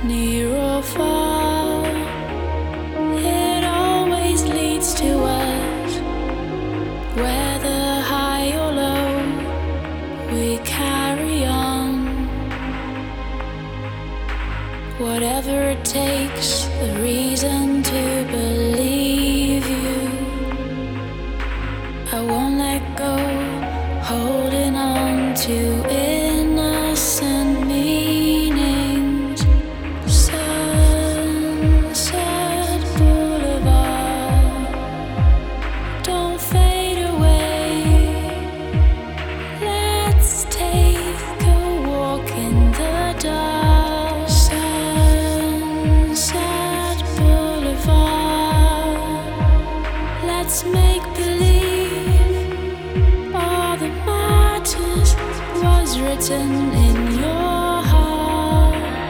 near or far, it always leads to us. Whether high or low, we carry on. Whatever it takes, the reason to believe you, I won't let go, holding on to innocent meanings. Sunset Boulevard, don't fade away. Let's take a walk in the dark. Sunset Boulevard, let's make believe all that matters was written in your heart.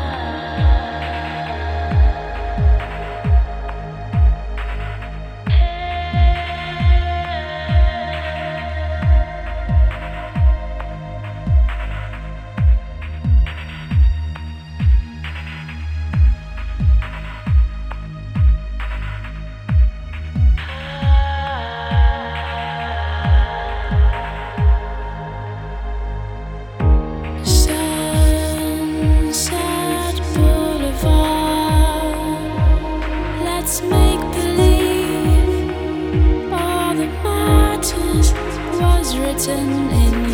Sunset Boulevard, let's make believe all that matters was written in